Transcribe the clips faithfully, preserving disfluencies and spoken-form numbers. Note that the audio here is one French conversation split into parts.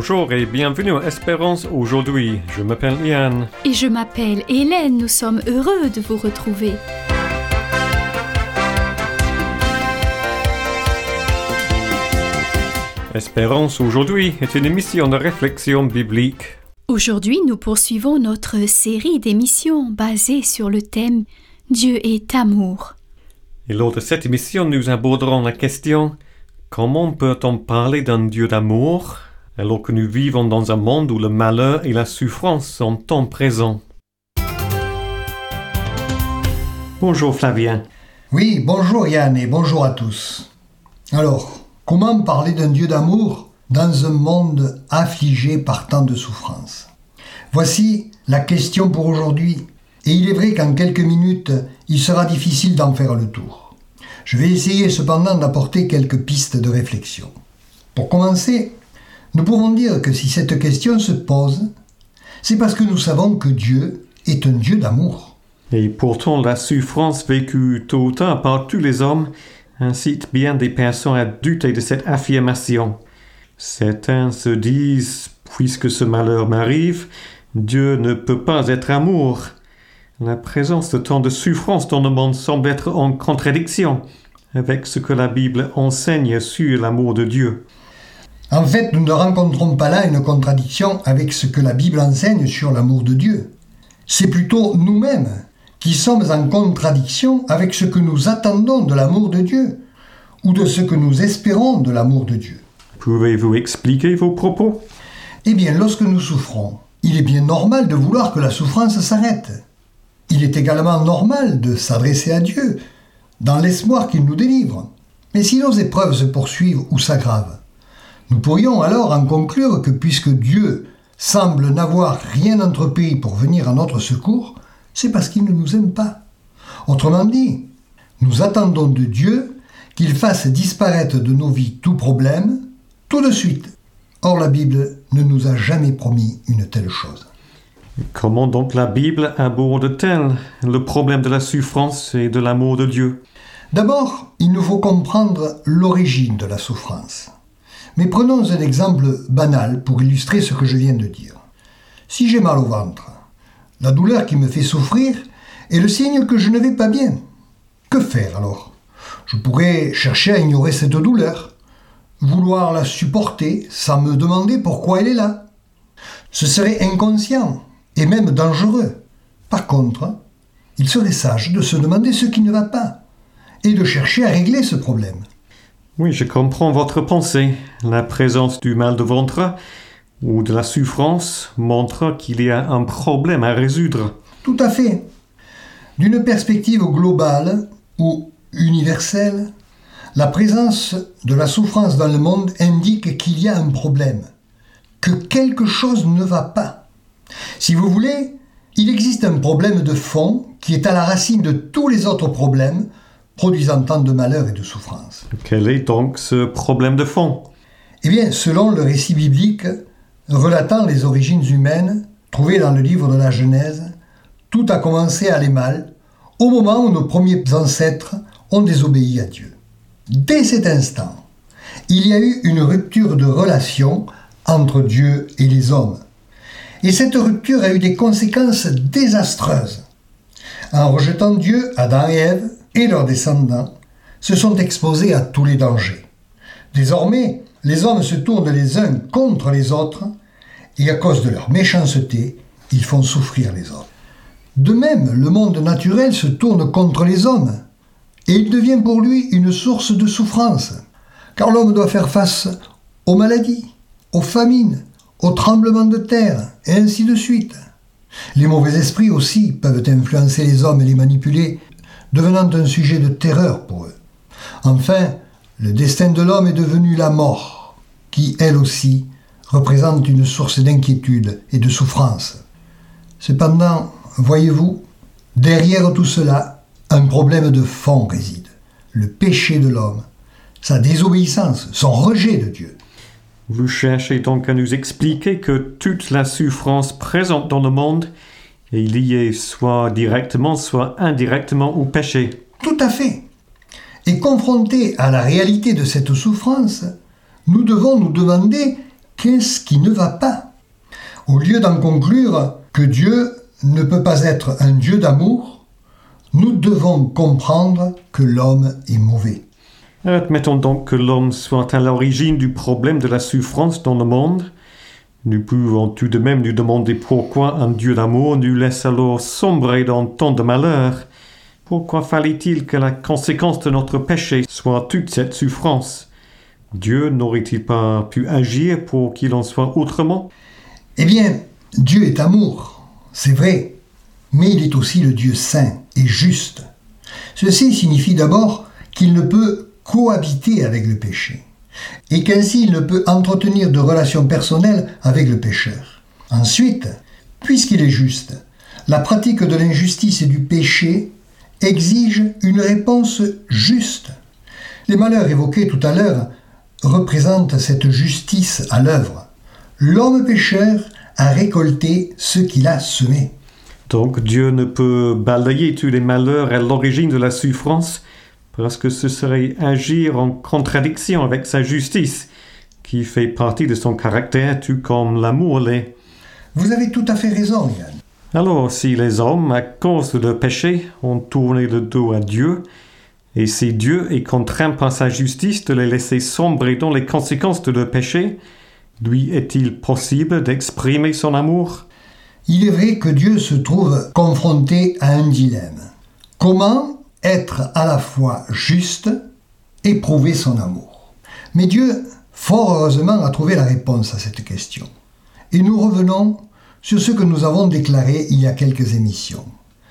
Bonjour et bienvenue à Espérance aujourd'hui. Je m'appelle Ian. Et je m'appelle Hélène. Nous sommes heureux de vous retrouver. Espérance aujourd'hui est une émission de réflexion biblique. Aujourd'hui, nous poursuivons notre série d'émissions basée sur le thème « Dieu est amour ». Et lors de cette émission, nous aborderons la question « Comment peut-on parler d'un Dieu d'amour alors que nous vivons dans un monde où le malheur et la souffrance sont tant présents ?» Bonjour Flavien. Oui, bonjour Yann et bonjour à tous. Alors, comment parler d'un Dieu d'amour dans un monde affligé par tant de souffrances? Voici la question pour aujourd'hui. Et il est vrai qu'en quelques minutes, il sera difficile d'en faire le tour. Je vais essayer cependant d'apporter quelques pistes de réflexion. Pour commencer, nous pouvons dire que si cette question se pose, c'est parce que nous savons que Dieu est un Dieu d'amour. Et pourtant, la souffrance vécue tôt ou tard par tous les hommes incite bien des personnes à douter de cette affirmation. Certains se disent, puisque ce malheur m'arrive, Dieu ne peut pas être amour. La présence de tant de souffrance dans le monde semble être en contradiction avec ce que la Bible enseigne sur l'amour de Dieu. En fait, nous ne rencontrons pas là une contradiction avec ce que la Bible enseigne sur l'amour de Dieu. C'est plutôt nous-mêmes qui sommes en contradiction avec ce que nous attendons de l'amour de Dieu ou de ce que nous espérons de l'amour de Dieu. Pouvez-vous expliquer vos propos? Eh bien, lorsque nous souffrons, il est bien normal de vouloir que la souffrance s'arrête. Il est également normal de s'adresser à Dieu, dans l'espoir qu'il nous délivre. Mais si nos épreuves se poursuivent ou s'aggravent, nous pourrions alors en conclure que puisque Dieu semble n'avoir rien entrepris pour venir à notre secours, c'est parce qu'il ne nous aime pas. Autrement dit, nous attendons de Dieu qu'il fasse disparaître de nos vies tout problème, tout de suite. Or, la Bible ne nous a jamais promis une telle chose. Comment donc la Bible aborde-t-elle le problème de la souffrance et de l'amour de Dieu? D'abord, il nous faut comprendre l'origine de la souffrance. Mais prenons un exemple banal pour illustrer ce que je viens de dire. Si j'ai mal au ventre, la douleur qui me fait souffrir est le signe que je ne vais pas bien. Que faire alors? Je pourrais chercher à ignorer cette douleur, vouloir la supporter sans me demander pourquoi elle est là. Ce serait inconscient et même dangereux. Par contre, il serait sage de se demander ce qui ne va pas et de chercher à régler ce problème. Oui, je comprends votre pensée. La présence du mal de ventre ou de la souffrance montre qu'il y a un problème à résoudre. Tout à fait. D'une perspective globale ou universelle, la présence de la souffrance dans le monde indique qu'il y a un problème, que quelque chose ne va pas. Si vous voulez, il existe un problème de fond qui est à la racine de tous les autres problèmes produisant tant de malheur et de souffrance. Quel est donc ce problème de fond? Eh bien, selon le récit biblique relatant les origines humaines, trouvé dans le livre de la Genèse, tout a commencé à aller mal au moment où nos premiers ancêtres ont désobéi à Dieu. Dès cet instant, il y a eu une rupture de relation entre Dieu et les hommes. Et cette rupture a eu des conséquences désastreuses. En rejetant Dieu, Adam et Ève et leurs descendants se sont exposés à tous les dangers. Désormais, les hommes se tournent les uns contre les autres et à cause de leur méchanceté, ils font souffrir les autres. De même, le monde naturel se tourne contre les hommes et il devient pour lui une source de souffrance, car l'homme doit faire face aux maladies, aux famines, aux tremblements de terre, et ainsi de suite. Les mauvais esprits aussi peuvent influencer les hommes et les manipuler, devenant un sujet de terreur pour eux. Enfin, le destin de l'homme est devenu la mort, qui, elle aussi, représente une source d'inquiétude et de souffrance. Cependant, voyez-vous, derrière tout cela, un problème de fond réside. Le péché de l'homme, sa désobéissance, son rejet de Dieu. Vous cherchez donc à nous expliquer que toute la souffrance présente dans le monde est liée soit directement, soit indirectement au péché. Tout à fait. Et confrontés à la réalité de cette souffrance, nous devons nous demander qu'est-ce qui ne va pas? Au lieu d'en conclure que Dieu ne peut pas être un Dieu d'amour, nous devons comprendre que l'homme est mauvais. Admettons donc que l'homme soit à l'origine du problème de la souffrance dans le monde. Nous pouvons tout de même nous demander pourquoi un Dieu d'amour nous laisse alors sombrer dans tant de malheur. Pourquoi fallait-il que la conséquence de notre péché soit toute cette souffrance? Dieu n'aurait-il pas pu agir pour qu'il en soit autrement? Eh bien, Dieu est amour, c'est vrai, mais il est aussi le Dieu saint et juste. Ceci signifie d'abord qu'il ne peut cohabiter avec le péché, et qu'ainsi il ne peut entretenir de relations personnelles avec le pécheur. Ensuite, puisqu'il est juste, la pratique de l'injustice et du péché exige une réponse juste. Les malheurs évoqués tout à l'heure représentent cette justice à l'œuvre. L'homme pécheur a récolté ce qu'il a semé. Donc Dieu ne peut balayer tous les malheurs à l'origine de la souffrance parce que ce serait agir en contradiction avec sa justice, qui fait partie de son caractère tout comme l'amour l'est. Vous avez tout à fait raison, Yann. Alors, si les hommes, à cause de leur péché, ont tourné le dos à Dieu, et si Dieu est contraint par sa justice de les laisser sombrer dans les conséquences de leur péché, lui est-il possible d'exprimer son amour? Il est vrai que Dieu se trouve confronté à un dilemme. Comment être à la fois juste et prouver son amour? Mais Dieu, fort heureusement, a trouvé la réponse à cette question. Et nous revenons sur ce que nous avons déclaré il y a quelques émissions.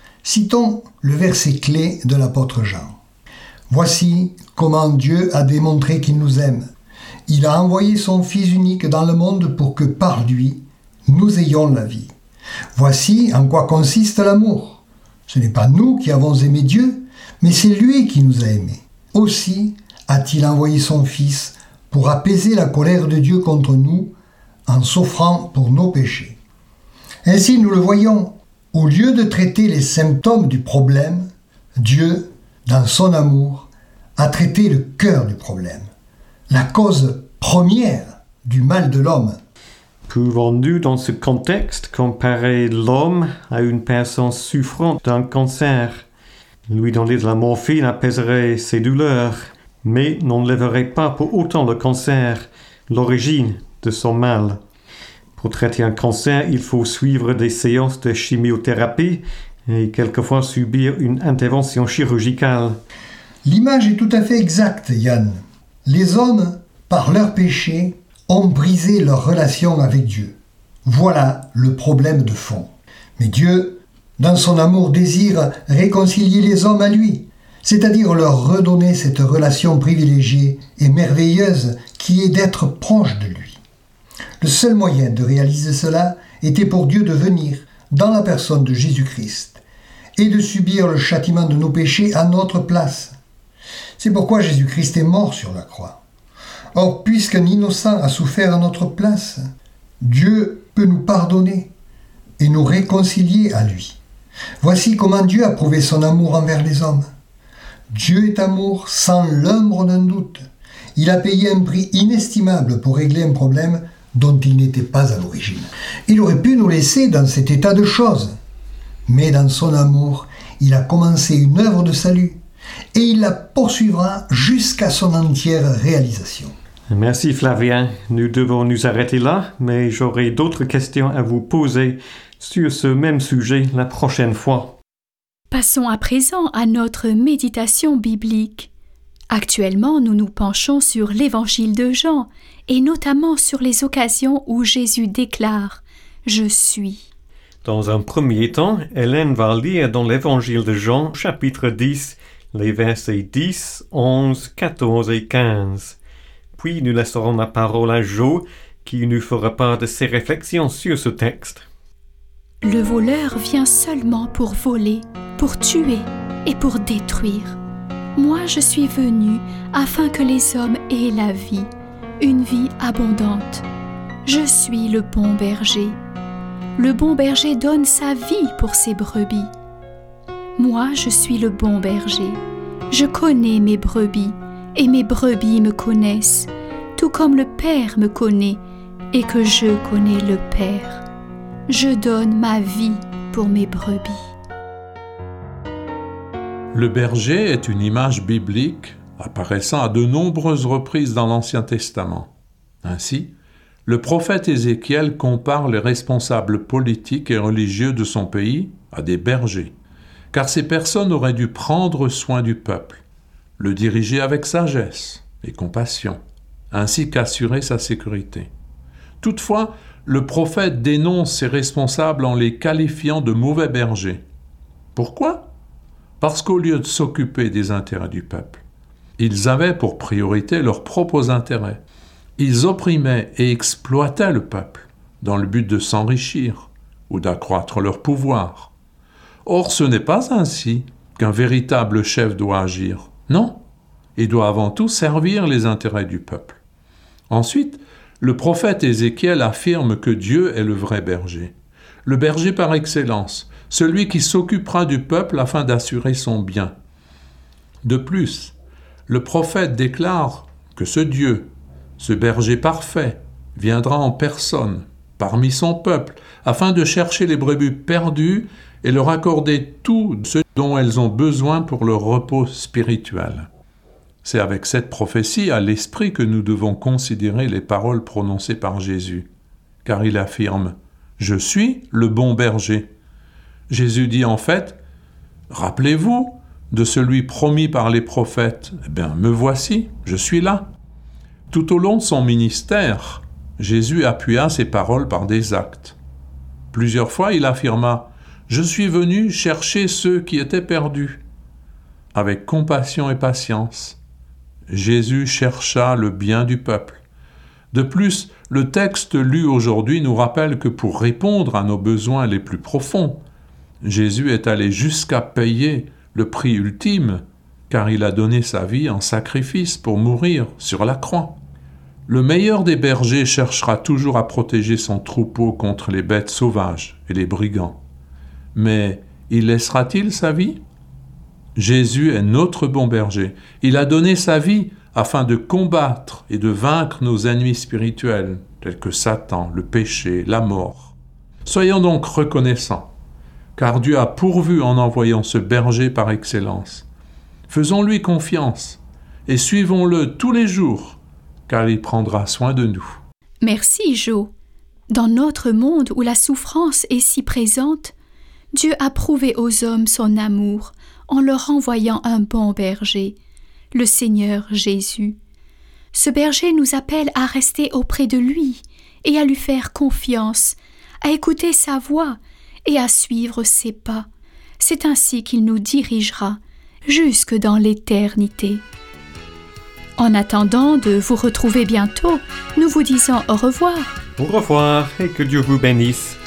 Citons le verset clé de l'apôtre Jean. « Voici comment Dieu a démontré qu'il nous aime. Il a envoyé son Fils unique dans le monde pour que par lui, nous ayons la vie. Voici en quoi consiste l'amour. Ce n'est pas nous qui avons aimé Dieu, mais c'est lui qui nous a aimés. Aussi a-t-il envoyé son Fils pour apaiser la colère de Dieu contre nous en s'offrant pour nos péchés. » Ainsi, nous le voyons, au lieu de traiter les symptômes du problème, Dieu, dans son amour, a traité le cœur du problème, la cause première du mal de l'homme. Pouvons-nous, dans ce contexte, comparer l'homme à une personne souffrant d'un cancer? Lui donner de la morphine apaiserait ses douleurs, mais n'enlèverait pas pour autant le cancer, l'origine de son mal. Pour traiter un cancer, il faut suivre des séances de chimiothérapie et quelquefois subir une intervention chirurgicale. L'image est tout à fait exacte, Yann. Les hommes, par leur péché, ont brisé leur relation avec Dieu. Voilà le problème de fond. Mais Dieu, dans son amour, désire réconcilier les hommes à lui, c'est-à-dire leur redonner cette relation privilégiée et merveilleuse qui est d'être proche de lui. Le seul moyen de réaliser cela était pour Dieu de venir dans la personne de Jésus-Christ et de subir le châtiment de nos péchés à notre place. C'est pourquoi Jésus-Christ est mort sur la croix. Or, puisqu'un innocent a souffert à notre place, Dieu peut nous pardonner et nous réconcilier à lui. Voici comment Dieu a prouvé son amour envers les hommes. Dieu est amour sans l'ombre d'un doute. Il a payé un prix inestimable pour régler un problème dont il n'était pas à l'origine. Il aurait pu nous laisser dans cet état de choses, mais dans son amour, il a commencé une œuvre de salut et il la poursuivra jusqu'à son entière réalisation. Merci Flavien. Nous devons nous arrêter là, mais j'aurai d'autres questions à vous poser sur ce même sujet la prochaine fois. Passons à présent à notre méditation biblique. Actuellement, nous nous penchons sur l'Évangile de Jean, et notamment sur les occasions où Jésus déclare « Je suis ». Dans un premier temps, Hélène va lire dans l'Évangile de Jean, chapitre dix, les versets dix, onze, quatorze et quinze. Puis nous laisserons la parole à Jo, qui nous fera part de ses réflexions sur ce texte. Le voleur vient seulement pour voler, pour tuer et pour détruire. Moi, je suis venu afin que les hommes aient la vie, une vie abondante. Je suis le bon berger. Le bon berger donne sa vie pour ses brebis. Moi, je suis le bon berger. Je connais mes brebis, et mes brebis me connaissent, tout comme le Père me connaît, et que je connais le Père. Je donne ma vie pour mes brebis. Le berger est une image biblique apparaissant à de nombreuses reprises dans l'Ancien Testament. Ainsi, le prophète Ézéchiel compare les responsables politiques et religieux de son pays à des bergers, car ces personnes auraient dû prendre soin du peuple, le diriger avec sagesse et compassion, ainsi qu'assurer sa sécurité. Toutefois, le prophète dénonce ces responsables en les qualifiant de mauvais bergers. Pourquoi ? Parce qu'au lieu de s'occuper des intérêts du peuple, ils avaient pour priorité leurs propres intérêts. Ils opprimaient et exploitaient le peuple dans le but de s'enrichir ou d'accroître leur pouvoir. Or, ce n'est pas ainsi qu'un véritable chef doit agir. Non, il doit avant tout servir les intérêts du peuple. Ensuite, le prophète Ézéchiel affirme que Dieu est le vrai berger, le berger par excellence, celui qui s'occupera du peuple afin d'assurer son bien. De plus, le prophète déclare que ce Dieu, ce berger parfait, viendra en personne parmi son peuple afin de chercher les brebis perdues et leur accorder tout ce dont elles ont besoin pour leur repos spirituel. C'est avec cette prophétie à l'esprit que nous devons considérer les paroles prononcées par Jésus, car il affirme « Je suis le bon berger ». Jésus dit en fait « Rappelez-vous de celui promis par les prophètes, eh bien, me voici, je suis là ». Tout au long de son ministère, Jésus appuya ses paroles par des actes. Plusieurs fois, il affirma « Je suis venu chercher ceux qui étaient perdus ». Avec compassion et patience, Jésus chercha le bien du peuple. De plus, le texte lu aujourd'hui nous rappelle que pour répondre à nos besoins les plus profonds, Jésus est allé jusqu'à payer le prix ultime, car il a donné sa vie en sacrifice pour mourir sur la croix. Le meilleur des bergers cherchera toujours à protéger son troupeau contre les bêtes sauvages et les brigands. Mais il laissera-t-il sa vie ? Jésus est notre bon berger. Il a donné sa vie afin de combattre et de vaincre nos ennemis spirituels, tels que Satan, le péché, la mort. Soyons donc reconnaissants, car Dieu a pourvu en envoyant ce berger par excellence. Faisons-lui confiance et suivons-le tous les jours, car il prendra soin de nous. Merci, Jo. Dans notre monde où la souffrance est si présente, Dieu a prouvé aux hommes son amour en leur envoyant un bon berger, le Seigneur Jésus. Ce berger nous appelle à rester auprès de lui et à lui faire confiance, à écouter sa voix et à suivre ses pas. C'est ainsi qu'il nous dirigera jusque dans l'éternité. En attendant de vous retrouver bientôt, nous vous disons au revoir. Au revoir et que Dieu vous bénisse.